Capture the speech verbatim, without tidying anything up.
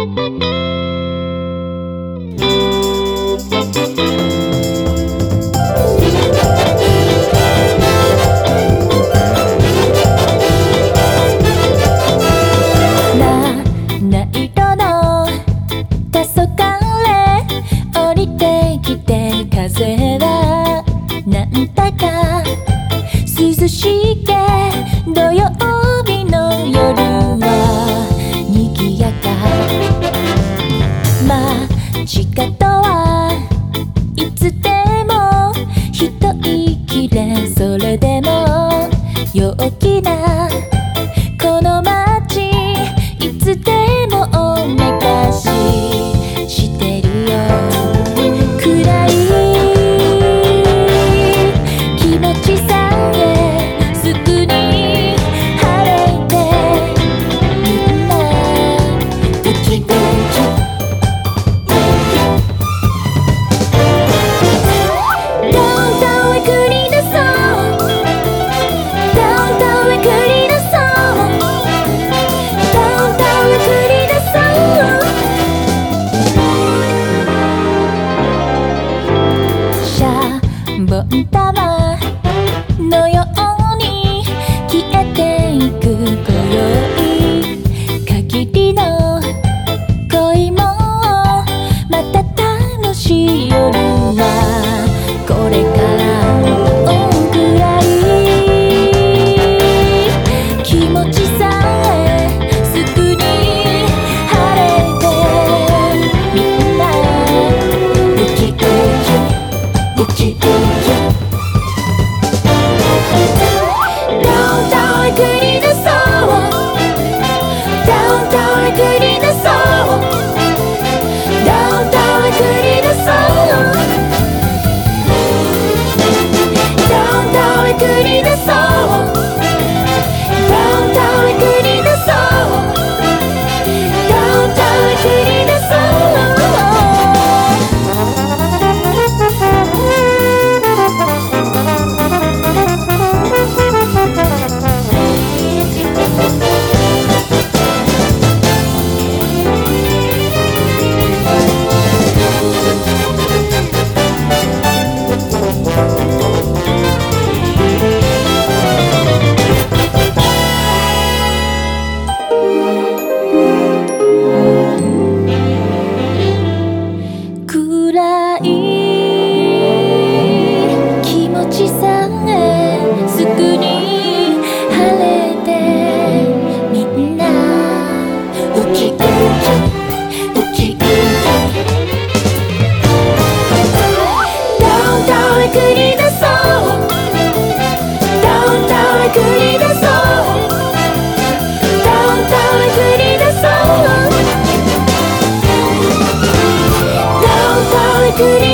風はなんだか涼しげ、土曜日の夜は賑やか。街角はいつでも人いきれ、それでも陽気なこの街、いつでもおめかししてるよ。暗い気持ちさえすぐに晴れて、みんなウキウキダウンタウンへ繰り出そう、ダウンタウンへ繰り出そう、ダウンタウンへ繰り出そう。シャボン玉のように消えていく今宵、限りの恋もまた楽しい夜はこれからくらい、気持ちさえすぐに晴れて、みんなウキウキウキウキダウンタウンへ繰り出そう、ダウンタウンへ繰り出そう、ダウンタウンへ繰り出そう、ダウンタウンへ繰り出そう、ダウンタウンへ繰り出そう、ダウンタウンへ繰り出そう。暗い気持ちさえすぐに晴れて、みんなウキウキウキウキダウンタウンへ繰り出そう、ダウンタウンへ繰り出そう、ダウンタウンへ繰り出そう、ダウンタウンへ繰り